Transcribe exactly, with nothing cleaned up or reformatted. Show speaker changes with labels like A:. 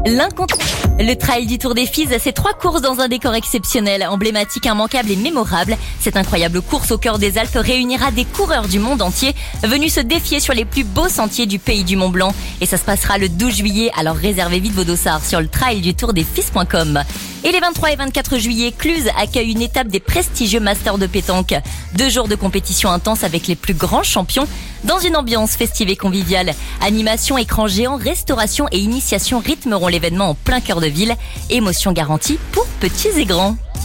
A: L'incontournable. Le trail du Tour des Fises, c'est trois courses dans un décor exceptionnel, emblématique, immanquable et mémorable. Cette incroyable course au cœur des Alpes réunira des coureurs du monde entier venus se défier sur les plus beaux sentiers du pays du Mont Blanc. Et ça se passera le douze juillet, alors réservez vite vos dossards sur le trail du tour des fises point com. Et les vingt-trois et vingt-quatre juillet, Cluse accueille une étape des prestigieux Masters de pétanque. Deux jours de compétition intense avec les plus grands champions dans une ambiance festive et conviviale. Animation, écran géant, restauration et initiation rythmeront l'événement en plein cœur de ville. Émotion garantie pour petits et grands.